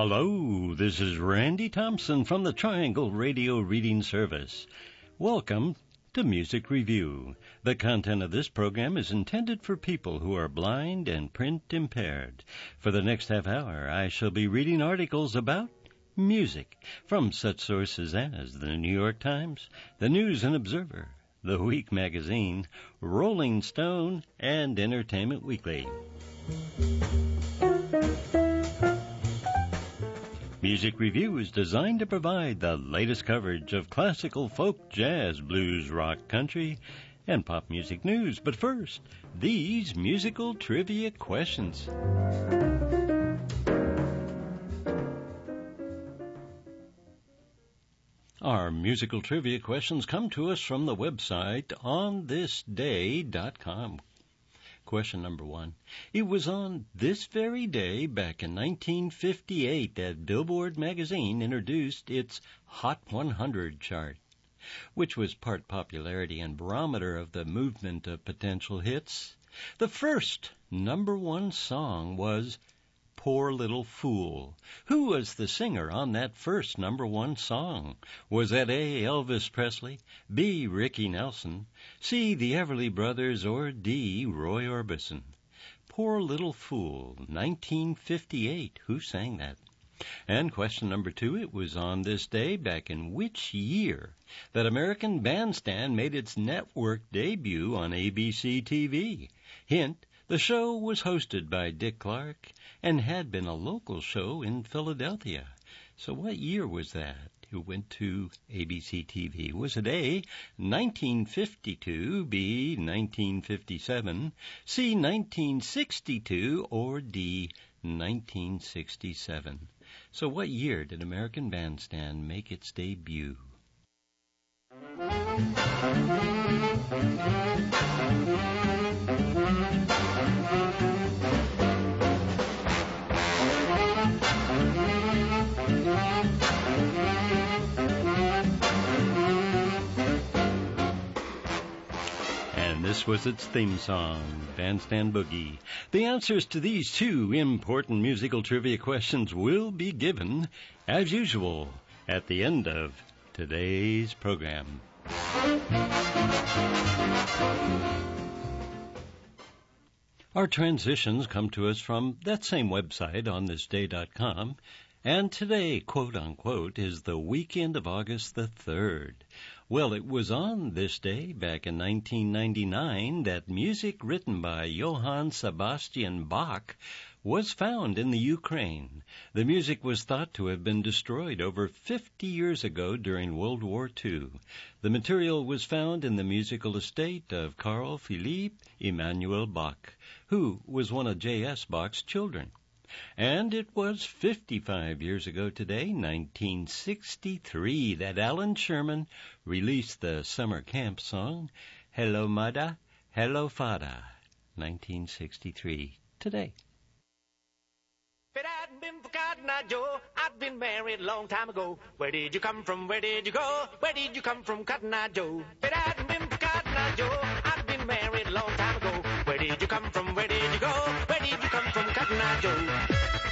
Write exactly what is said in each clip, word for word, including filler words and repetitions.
Hello, this is Randy Thompson from the Triangle Radio Reading Service. Welcome to Music Review. The content of this program is intended for people who are blind and print impaired. For the next half hour, I shall be reading articles about music from such sources as the New York Times, the News and Observer, The Week Magazine, Rolling Stone, and Entertainment Weekly. Music Review is designed to provide the latest coverage of classical, folk, jazz, blues, rock, country, and pop music news. But first, these musical trivia questions. Our musical trivia questions come to us from the website on this day dot com. Question number one. It was on this very day back in nineteen fifty-eight that Billboard magazine introduced its Hot one hundred chart, which was part popularity and barometer of the movement of potential hits. The first number one song was Poor Little Fool. Who was the singer on that first number one song? Was that A, Elvis Presley, B, Ricky Nelson, C, the Everly Brothers, or D, Roy Orbison? Poor Little Fool, nineteen fifty-eight. Who sang that? And question number two, it was on this day back in which year that American Bandstand made its network debut on A B C T V? Hint, the show was hosted by Dick Clark and had been a local show in Philadelphia. So what year was that? Who went to A B C T V? Was it A, nineteen fifty-two, B, nineteen fifty-seven, C, nineteen sixty-two, or D, nineteen sixty-seven? So what year did American Bandstand make its debut? And this was its theme song, Bandstand Boogie. The answers to these two important musical trivia questions will be given, as usual, at the end of today's program. Our transitions come to us from that same website on this day dot com, and today, quote-unquote, is the weekend of August the third. Well, it was on this day, back in nineteen ninety-nine, that music written by Johann Sebastian Bach was found in the Ukraine. The music was thought to have been destroyed over fifty years ago during World War Two. The material was found in the musical estate of Carl Philipp Emanuel Bach, who was one of J S Bach's children. And it was fifty-five years ago today, nineteen sixty-three, that Alan Sherman released the summer camp song, Hello Mudda, Hello Fada, nineteen sixty-three, today. If it hadn't been for Cotton Eye Joe, I'd been married a long time ago. Where did you come from? Where did you go? Where did you come from, Cotton Eye Joe? If it hadn't been for Cotton Eye Joe, I'd been married a long time ago. Where did you come from? Where did you go? Where did you come from, Cotton Eye Joe?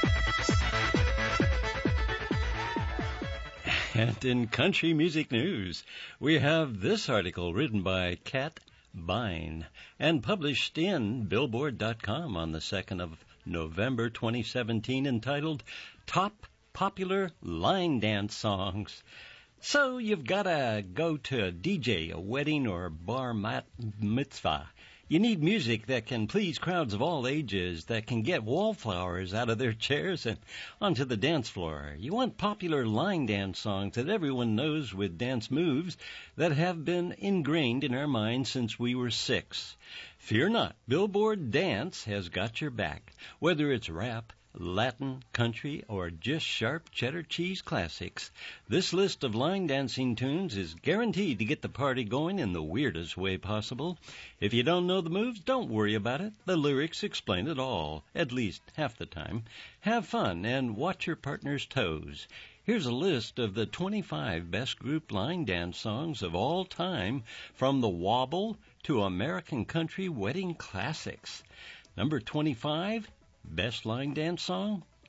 And in country music news, we have this article written by Kat Bine and published in Billboard dot com on the second of November twenty seventeen, entitled Top Popular Line Dance Songs. So you've got to go to a D J, a wedding or bar mitzvah. You need music that can please crowds of all ages, that can get wallflowers out of their chairs and onto the dance floor. You want popular line dance songs that everyone knows with dance moves that have been ingrained in our minds since we were six. Fear not, Billboard Dance has got your back. Whether it's rap, Latin, country, or just sharp cheddar cheese classics, this list of line dancing tunes is guaranteed to get the party going in the weirdest way possible. If you don't know the moves, don't worry about it. The lyrics explain it all, at least half the time. Have fun and watch your partner's toes. Here's a list of the twenty-five best group line dance songs of all time, from the wobble to American country wedding classics. Number twenty-five, best line dance song,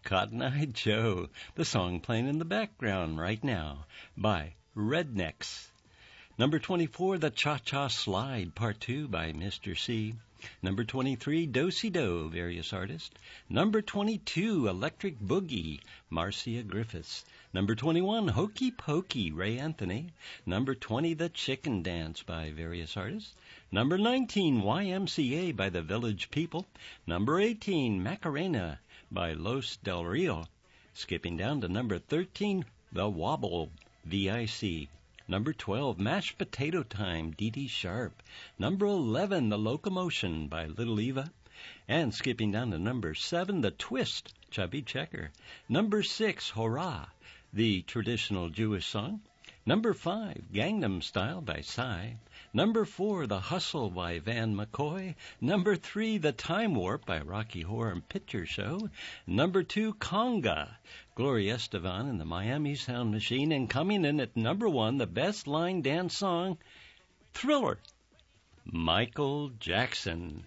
Cotton Eye Joe, the song playing in the background right now by Rednecks. Number twenty-four, The Cha-Cha Slide, Part two by Mister C. Number twenty-three, Do-Si-Do, various artists. Number twenty-two, Electric Boogie, Marcia Griffiths. Number twenty-one, Hokey Pokey, Ray Anthony. Number twenty, The Chicken Dance by various artists. Number nineteen, Y M C A by the Village People. Number eighteen, Macarena by Los Del Rio. Skipping down to number thirteen, The Wobble, V I C. Number twelve, Mashed Potato Time, Dee Dee Sharp. Number eleven, The Locomotion by Little Eva. And skipping down to number seven, The Twist, Chubby Checker. Number six, Hurrah, the traditional Jewish song. Number five, Gangnam Style by Psy. Number four, The Hustle by Van McCoy. Number three, The Time Warp by Rocky Horror Picture Show. Number two, Conga, Gloria Estefan and the Miami Sound Machine. And coming in at number one, the best line dance song, Thriller, Michael Jackson.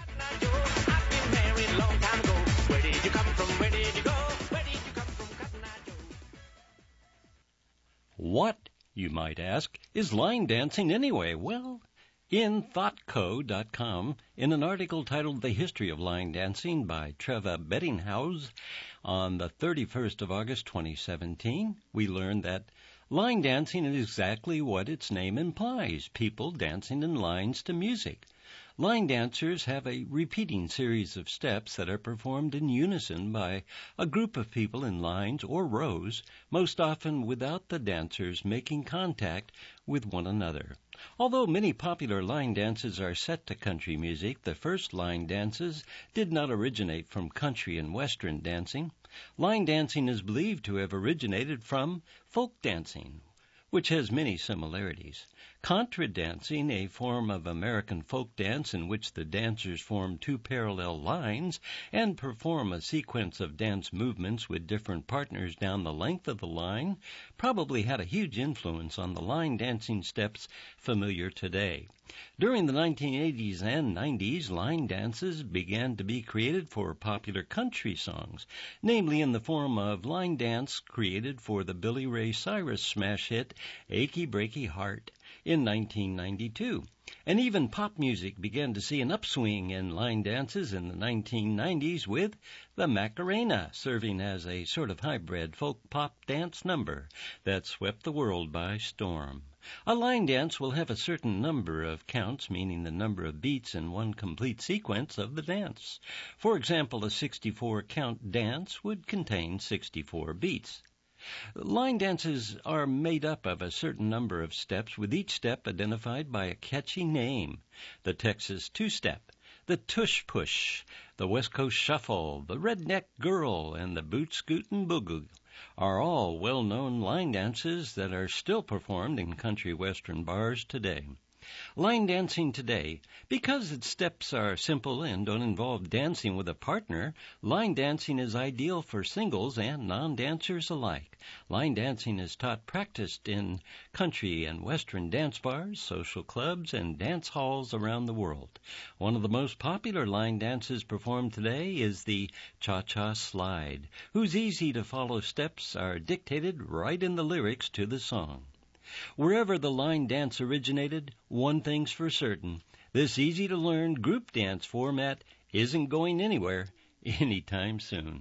What, you might ask, is line dancing anyway? Well, in thoughtco dot com, in an article titled The History of Line Dancing by Treva Bettinghaus on the thirty-first of August twenty seventeen, we learned that line dancing is exactly what its name implies, people dancing in lines to music. Line dancers have a repeating series of steps that are performed in unison by a group of people in lines or rows, most often without the dancers making contact with one another. Although many popular line dances are set to country music, the first line dances did not originate from country and western dancing. Line dancing is believed to have originated from folk dancing, which has many similarities. Contra dancing, a form of American folk dance in which the dancers form two parallel lines and perform a sequence of dance movements with different partners down the length of the line, probably had a huge influence on the line dancing steps familiar today. During the nineteen eighties and nineties, line dances began to be created for popular country songs, namely in the form of line dance created for the Billy Ray Cyrus smash hit Achy Breaky Heart in nineteen ninety-two. And even pop music began to see an upswing in line dances in the nineteen nineties with the Macarena serving as a sort of hybrid folk pop dance number that swept the world by storm. A line dance will have a certain number of counts, meaning the number of beats in one complete sequence of the dance. For example, a sixty-four count dance would contain sixty-four beats. Line dances are made up of a certain number of steps, with each step identified by a catchy name. The Texas two-step, the Tush Push, the West Coast Shuffle, the Redneck Girl, and the Boot Scootin' Boogie are all well-known line dances that are still performed in country western bars today. Line dancing today, because its steps are simple and don't involve dancing with a partner, line dancing is ideal for singles and non-dancers alike. Line dancing is taught practiced in country and western dance bars, social clubs, and dance halls around the world. One of the most popular line dances performed today is the Cha-Cha Slide, whose easy-to-follow steps are dictated right in the lyrics to the song. Wherever the line dance originated, one thing's for certain: this easy-to-learn group dance format isn't going anywhere anytime soon.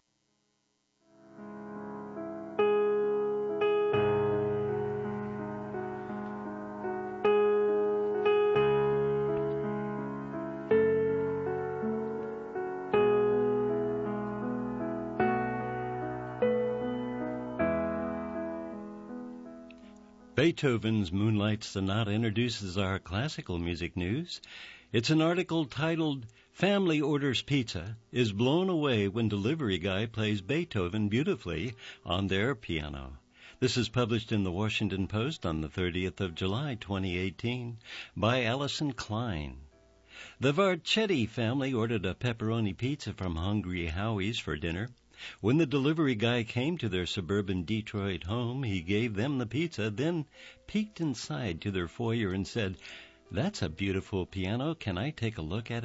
Beethoven's Moonlight Sonata introduces our classical music news. It's an article titled, Family Orders Pizza is Blown Away When Delivery Guy Plays Beethoven Beautifully on Their Piano. This is published in the Washington Post on the thirtieth of July, twenty eighteen, by Allison Klein. The Varchetti family ordered a pepperoni pizza from Hungry Howie's for dinner. When the delivery guy came to their suburban Detroit home, he gave them the pizza, then peeked inside to their foyer and said, "That's a beautiful piano. Can I take a look at it?"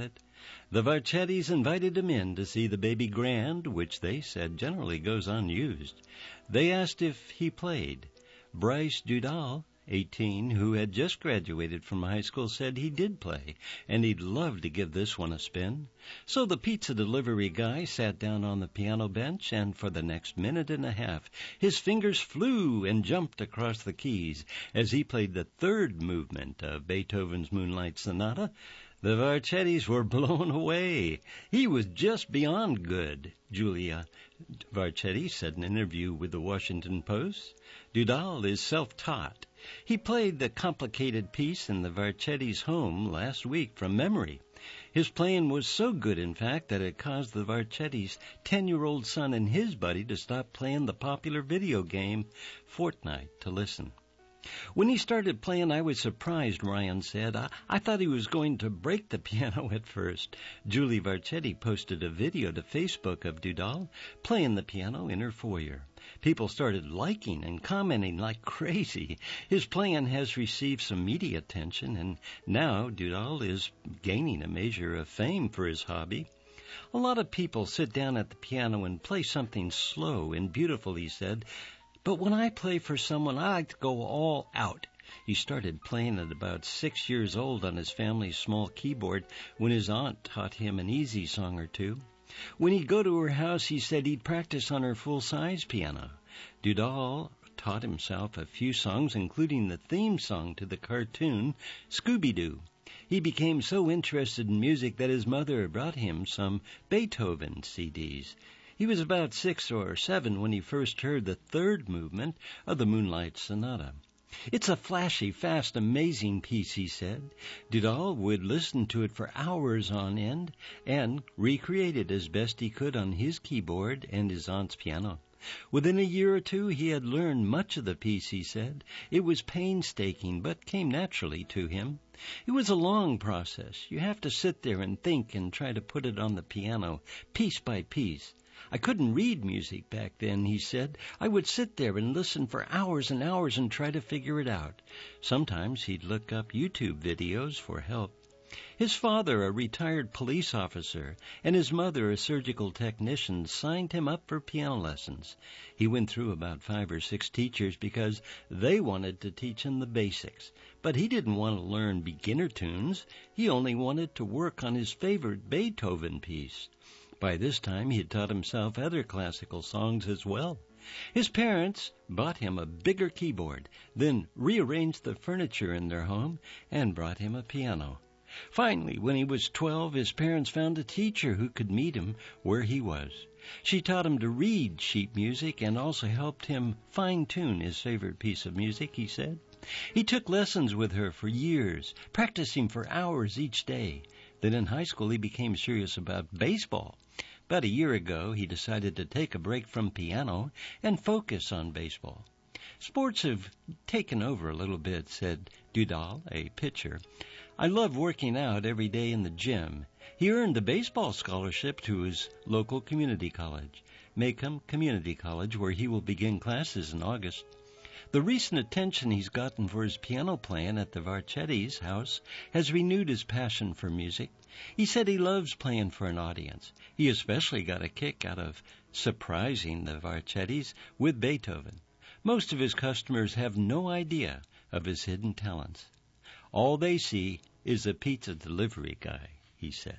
The Varchettis invited him in to see the baby grand, which they said generally goes unused. They asked if he played. Bryce Dudal, eighteen, who had just graduated from high school, said he did play, and he'd love to give this one a spin. So the pizza delivery guy sat down on the piano bench, and for the next minute and a half, his fingers flew and jumped across the keys as he played the third movement of Beethoven's Moonlight Sonata. The Varchettis were blown away. He was just beyond good, Julia Varchetti said in an interview with the Washington Post. Dudal is self-taught. He played the complicated piece in the Varchettis' home last week from memory. His playing was so good, in fact, that it caused the Varchettis' ten-year-old son and his buddy to stop playing the popular video game Fortnite to listen. When he started playing, I was surprised, Ryan said. I, I thought he was going to break the piano at first. Julie Varchetti posted a video to Facebook of Dudal playing the piano in her foyer. People started liking and commenting like crazy. His playing has received some media attention, and now Dudal is gaining a measure of fame for his hobby. A lot of people sit down at the piano and play something slow and beautiful, he said. But when I play for someone, I like to go all out. He started playing at about six years old on his family's small keyboard when his aunt taught him an easy song or two. When he'd go to her house, he said he'd practice on her full-size piano. Dudal taught himself a few songs, including the theme song to the cartoon Scooby-Doo. He became so interested in music that his mother brought him some Beethoven C Ds. He was about six or seven when he first heard the third movement of the Moonlight Sonata. It's a flashy, fast, amazing piece, he said. Dudal would listen to it for hours on end and recreate it as best he could on his keyboard and his aunt's piano. Within a year or two, he had learned much of the piece, he said. It was painstaking, but came naturally to him. It was a long process. You have to sit there and think and try to put it on the piano, piece by piece. I couldn't read music back then, he said. I would sit there and listen for hours and hours and try to figure it out. Sometimes he'd look up YouTube videos for help. His father, a retired police officer, and his mother, a surgical technician, signed him up for piano lessons. He went through about five or six teachers because they wanted to teach him the basics. But he didn't want to learn beginner tunes. He only wanted to work on his favorite Beethoven piece. By this time, he had taught himself other classical songs as well. His parents bought him a bigger keyboard, then rearranged the furniture in their home and brought him a piano. Finally, when he was twelve, his parents found a teacher who could meet him where he was. She taught him to read sheet music and also helped him fine-tune his favorite piece of music, he said. He took lessons with her for years, practicing for hours each day. Then in high school, he became serious about baseball. About a year ago, he decided to take a break from piano and focus on baseball. Sports have taken over a little bit, said Dudal, a pitcher. I love working out every day in the gym. He earned a baseball scholarship to his local community college, Macomb Community College, where he will begin classes in August. The recent attention he's gotten for his piano playing at the Varchettis' house has renewed his passion for music. He said he loves playing for an audience. He especially got a kick out of surprising the Varchettis with Beethoven. Most of his customers have no idea of his hidden talents. All they see is a pizza delivery guy, he said.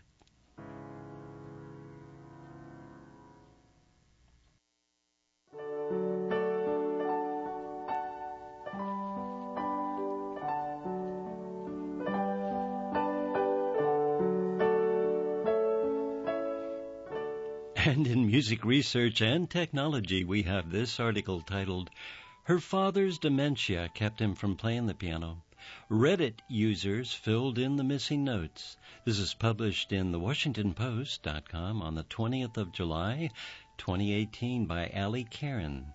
And in music research and technology, we have this article titled, Her Father's Dementia Kept Him from Playing the Piano. Reddit users filled in the missing notes. This is published in the Washington Post dot com on the twentieth of July, twenty eighteen by Allie Karen.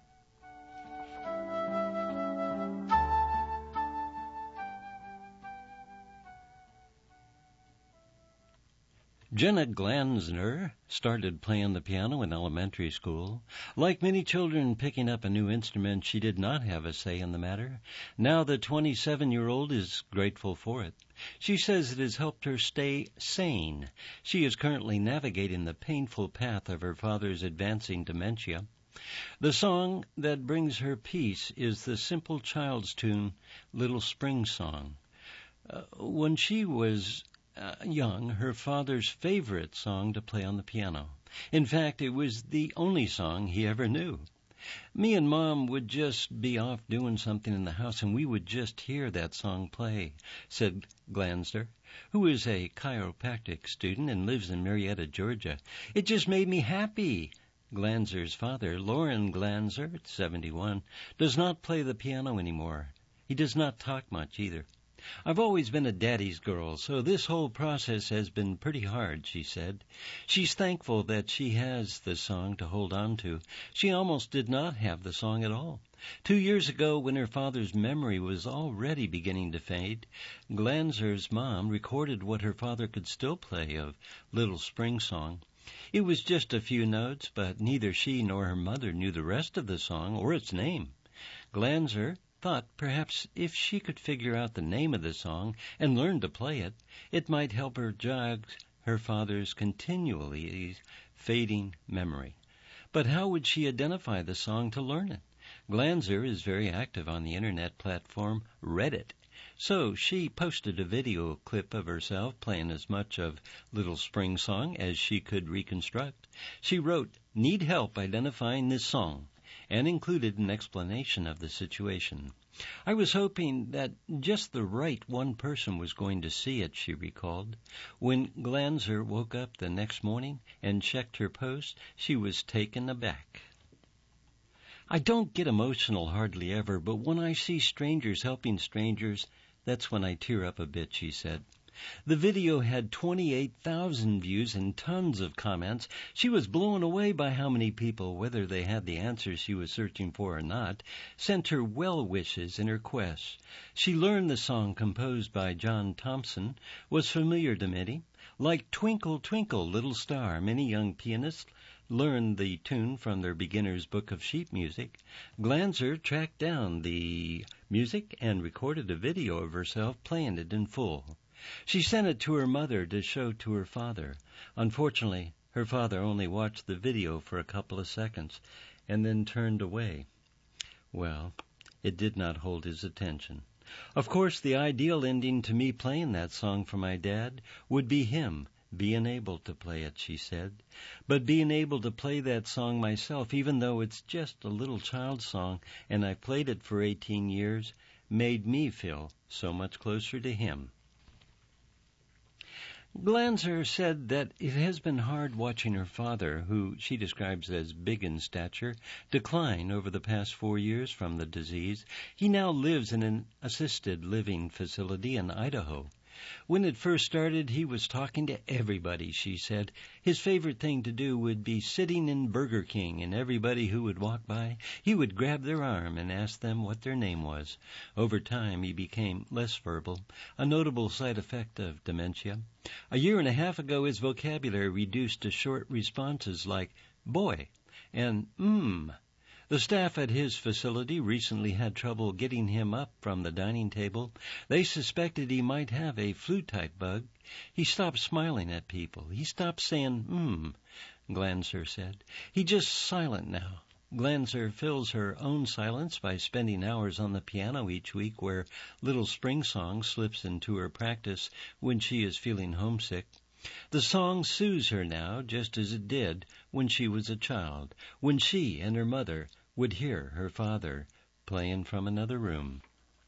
Jenna Glanzner started playing the piano in elementary school. Like many children picking up a new instrument, she did not have a say in the matter. Now the twenty-seven-year-old is grateful for it. She says it has helped her stay sane. She is currently navigating the painful path of her father's advancing dementia. The song that brings her peace is the simple child's tune, Little Spring Song. Uh, when she was uh, young, her father's favorite song to play on the piano. In fact, it was the only song he ever knew. Me and Mom would just be off doing something in the house, and we would just hear that song play, said Glanzner, who is a chiropractic student and lives in Marietta, Georgia. It just made me happy. Glanzer's father, Loren Glanzer, seventy-one, does not play the piano anymore. He does not talk much either. I've always been a daddy's girl, so this whole process has been pretty hard, she said. She's thankful that she has the song to hold on to. She almost did not have the song at all. Two years ago, when her father's memory was already beginning to fade, Glanzer's mom recorded what her father could still play of Little Spring Song. It was just a few notes, but neither she nor her mother knew the rest of the song or its name. Glanzer thought perhaps if she could figure out the name of the song and learn to play it, it might help her jog her father's continually fading memory. But how would she identify the song to learn it? Glanzer is very active on the internet platform Reddit. So she posted a video clip of herself playing as much of Little Spring Song as she could reconstruct. She wrote, "Need help identifying this song," and included an explanation of the situation. I was hoping that just the right one person was going to see it, she recalled. When Glanzer woke up the next morning and checked her post, she was taken aback. I don't get emotional hardly ever, but when I see strangers helping strangers, that's when I tear up a bit, she said. The video had twenty-eight thousand views and tons of comments. She was blown away by how many people, whether they had the answers she was searching for or not, sent her well wishes in her quest. She learned the song, composed by John Thompson, was familiar to many. Like Twinkle, Twinkle, Little Star, many young pianists learned the tune from their beginner's book of sheet music. Glanzer tracked down the music and recorded a video of herself playing it in full. She sent it to her mother to show to her father. Unfortunately, her father only watched the video for a couple of seconds and then turned away. Well, it did not hold his attention. Of course, the ideal ending to me playing that song for my dad would be him being able to play it, she said. But being able to play that song myself, even though it's just a little child's song and I played it for eighteen years, made me feel so much closer to him. Glanzer said that it has been hard watching her father, who she describes as big in stature, decline over the past four years from the disease. He now lives in an assisted living facility in Idaho. When it first started, he was talking to everybody, she said. His favorite thing to do would be sitting in Burger King, and everybody who would walk by, he would grab their arm and ask them what their name was. Over time, he became less verbal, a notable side effect of dementia. A year and a half ago, his vocabulary reduced to short responses like boy and mmm. The staff at his facility recently had trouble getting him up from the dining table. They suspected he might have a flu-type bug. He stopped smiling at people. He stopped saying, hmm, Glanzer said. He's just silent now. Glanzer fills her own silence by spending hours on the piano each week, where Little Spring Song slips into her practice when she is feeling homesick. The song soothes her now, just as it did when she was a child, when she and her mother would hear her father playing from another room.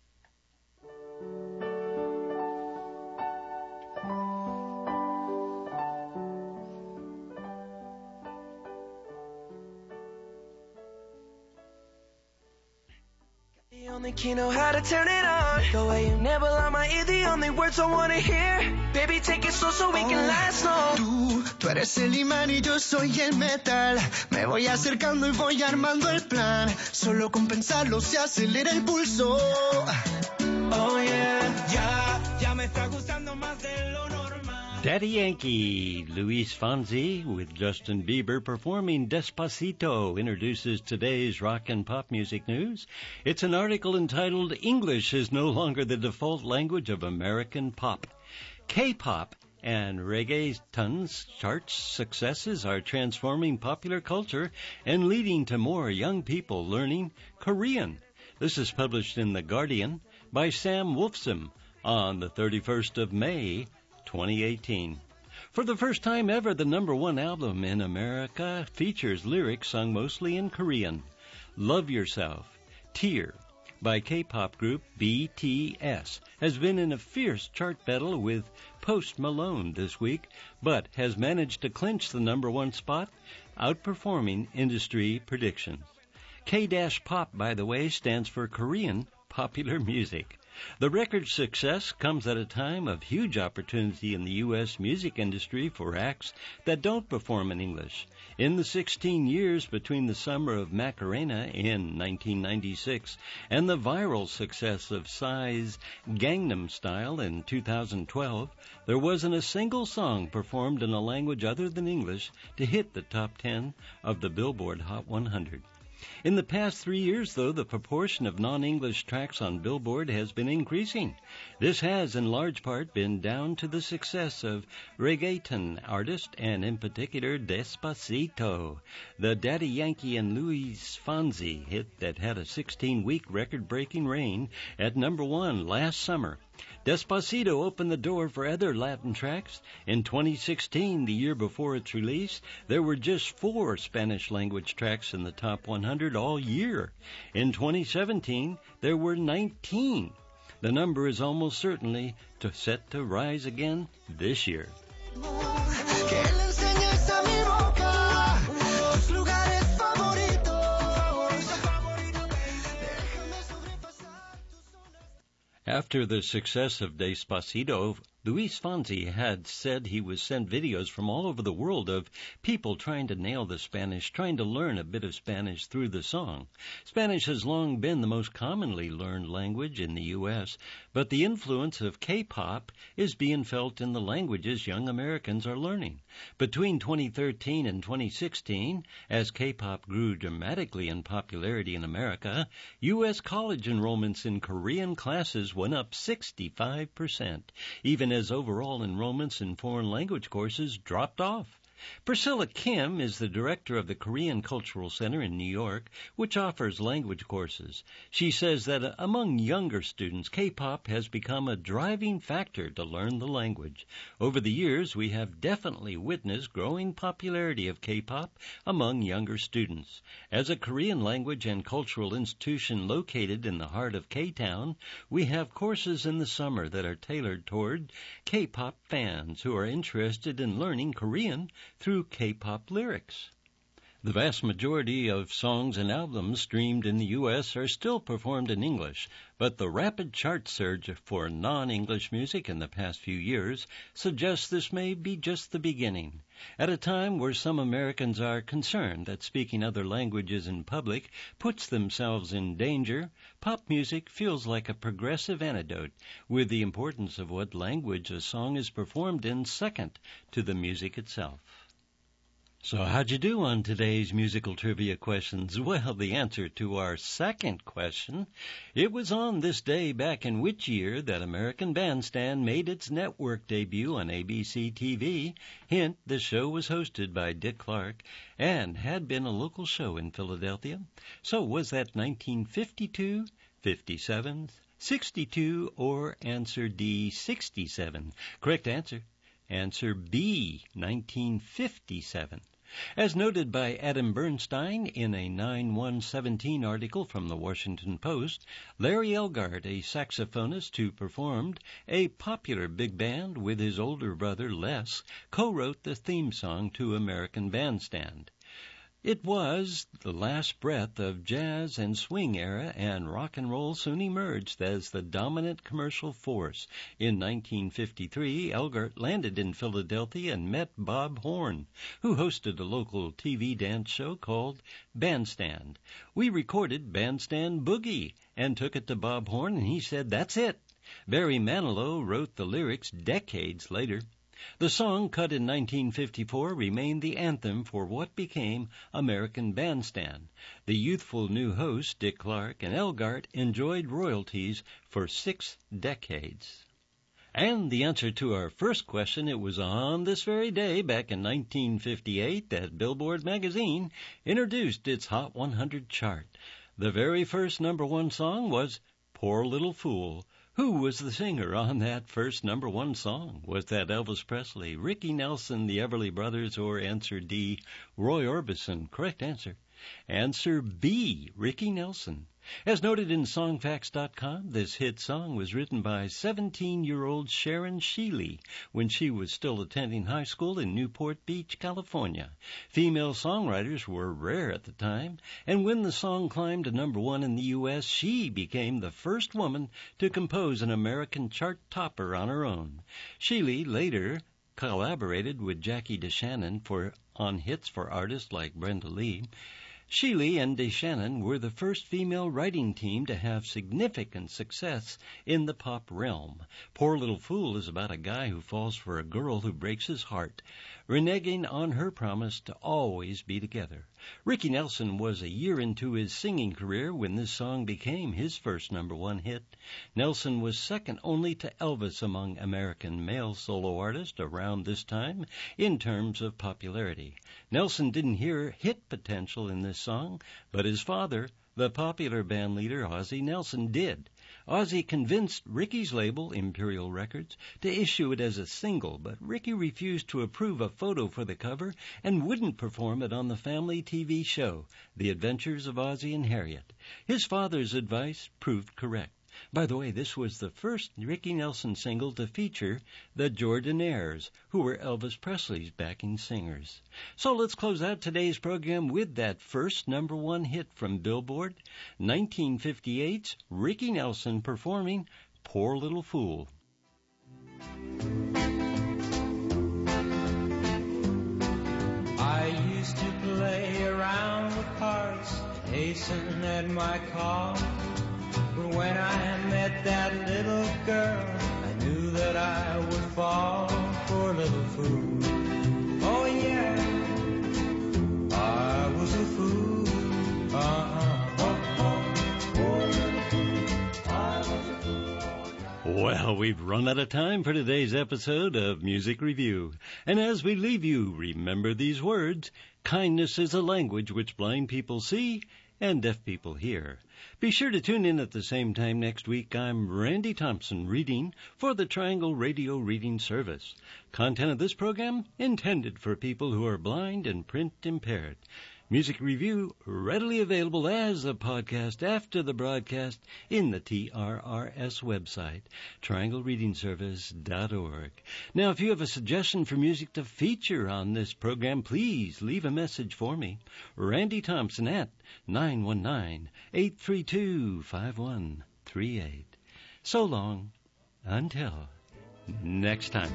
The only key know how to turn it on. The way you never lie my ear, the only words I wanna hear. Baby, take it slow so we can last long. Tú, tú eres el imán y yo soy el metal. Me voy acercando y voy armando el plan. Solo con pensarlo se acelera el pulso. Oh yeah, ya, ya me está gustando más de lo normal. Daddy Yankee, Luis Fonsi, with Justin Bieber performing Despacito, introduces today's rock and pop music news. It's an article entitled, English is no longer the default language of American pop. K-pop and reggaeton's chart successes are transforming popular culture and leading to more young people learning Korean. This is published in The Guardian by Sam Wolfson on the thirty-first of May, twenty eighteen. For the first time ever, the number one album in America features lyrics sung mostly in Korean. Love Yourself, Tear, by K-pop group B T S, has been in a fierce chart battle with Post Malone this week, but has managed to clinch the number one spot, outperforming industry predictions. K-pop, by the way, stands for Korean popular music. The record's success comes at a time of huge opportunity in the U S music industry for acts that don't perform in English. In the sixteen years between the summer of Macarena in nineteen ninety-six and the viral success of Psy's Gangnam Style in two thousand twelve, there wasn't a single song performed in a language other than English to hit the top ten of the Billboard Hot one hundred. In the past three years, though, the proportion of non-English tracks on Billboard has been increasing. This has, in large part, been down to the success of reggaeton artist, and in particular, Despacito, the Daddy Yankee and Luis Fonsi hit that had a sixteen-week record-breaking reign at number one last summer. Despacito opened the door for other Latin tracks. In twenty sixteen, the year before its release, there were just four Spanish-language tracks in the top one hundred all year. In twenty seventeen, there were nineteen. The number is almost certainly to set to rise again this year. After the success of Despacito, Luis Fonsi had said he was sent videos from all over the world of people trying to nail the Spanish, trying to learn a bit of Spanish through the song. Spanish has long been the most commonly learned language in the U S, but the influence of K-pop is being felt in the languages young Americans are learning. Between twenty thirteen and twenty sixteen, as K-pop grew dramatically in popularity in America, U S college enrollments in Korean classes went up sixty-five percent, even as overall enrollments in foreign language courses dropped off. Priscilla Kim is the director of the Korean Cultural Center in New York, which offers language courses. She says that among younger students, K-pop has become a driving factor to learn the language. Over the years, we have definitely witnessed growing popularity of K-pop among younger students. As a Korean language and cultural institution located in the heart of K-Town, we have courses in the summer that are tailored toward K-pop fans who are interested in learning Korean through K-pop lyrics. The vast majority of songs and albums streamed in the U S are still performed in English, but the rapid chart surge for non-English music in the past few years suggests this may be just the beginning. At a time where some Americans are concerned that speaking other languages in public puts themselves in danger, pop music feels like a progressive antidote, with the importance of what language a song is performed in second to the music itself. So how'd you do on today's musical trivia questions? Well, the answer to our second question, it was on this day back in which year that American Bandstand made its network debut on A B C T V. Hint, the show was hosted by Dick Clark and had been a local show in Philadelphia. So was that nineteen fifty-two, fifty-seven, sixty-two, or answer D, sixty-seven? Correct answer. Answer B, nineteen fifty-seven. As noted by Adam Bernstein in a nine one seventeen article from the Washington Post, Larry Elgart, a saxophonist who performed a popular big band with his older brother Les, co-wrote the theme song to American Bandstand. It was the last breath of jazz and swing era, and rock and roll soon emerged as the dominant commercial force. In nineteen fifty-three, Elgart landed in Philadelphia and met Bob Horn, who hosted a local T V dance show called Bandstand. We recorded Bandstand Boogie and took it to Bob Horn, and he said, "That's it." Barry Manilow wrote the lyrics decades later. The song, cut in nineteen fifty-four, remained the anthem for what became American Bandstand. The youthful new hosts, Dick Clark and Elgart, enjoyed royalties for six decades. And the answer to our first question, it was on this very day back in nineteen fifty-eight that Billboard magazine introduced its Hot one hundred chart. The very first number one song was Poor Little Fool. Who was the singer on that first number one song? Was that Elvis Presley, Ricky Nelson, the Everly Brothers, or answer D, Roy Orbison? Correct answer. Answer B, Ricky Nelson. As noted in songfacts dot com, this hit song was written by seventeen-year-old Sharon Sheely when she was still attending high school in Newport Beach, California. Female songwriters were rare at the time, and when the song climbed to number one in the U S, she became the first woman to compose an American chart topper on her own. Sheely later collaborated with Jackie DeShannon for on hits for artists like Brenda Lee. Sheely and DeShannon were the first female writing team to have significant success in the pop realm. Poor Little Fool is about a guy who falls for a girl who breaks his heart, reneging on her promise to always be together. Ricky Nelson was a year into his singing career when this song became his first number one hit. Nelson was second only to Elvis among American male solo artists around this time in terms of popularity. Nelson didn't hear hit potential in this song, but his father, the popular band leader Ozzie Nelson, did. Ozzie convinced Ricky's label, Imperial Records, to issue it as a single, but Ricky refused to approve a photo for the cover and wouldn't perform it on the family T V show, The Adventures of Ozzie and Harriet. His father's advice proved correct. By the way, this was the first Ricky Nelson single to feature the Jordanaires, who were Elvis Presley's backing singers. So let's close out today's program with that first number one hit from Billboard, nineteen fifty-eight's Ricky Nelson performing Poor Little Fool. I used to play around with hearts, hasten at my call. But when I met that little girl, I knew that I would fall. Poor little fool. Oh yeah, I was a fool. Uh-huh. Oh, oh. Poor little fool. I was a fool. Well, we've run out of time for today's episode of Music Review. And as we leave you, remember these words. Kindness is a language which blind people see and deaf people hear. Be sure to tune in at the same time next week. I'm Randy Thompson, reading for the Triangle Radio Reading Service. Content of this program intended for people who are blind and print impaired. Music Review readily available as a podcast after the broadcast in the T R R S website, triangle reading service dot org. Now, if you have a suggestion for music to feature on this program, please leave a message for me. Randy Thompson at nine one nine, eight three two, five one three eight. So long until next time.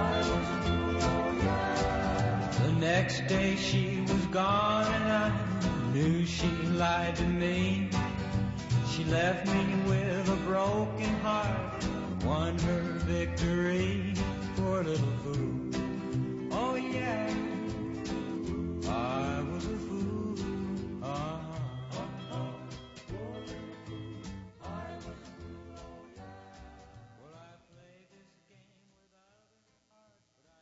The next day she was gone and I knew she lied to me. She left me with a broken heart, won her victory, poor little fool.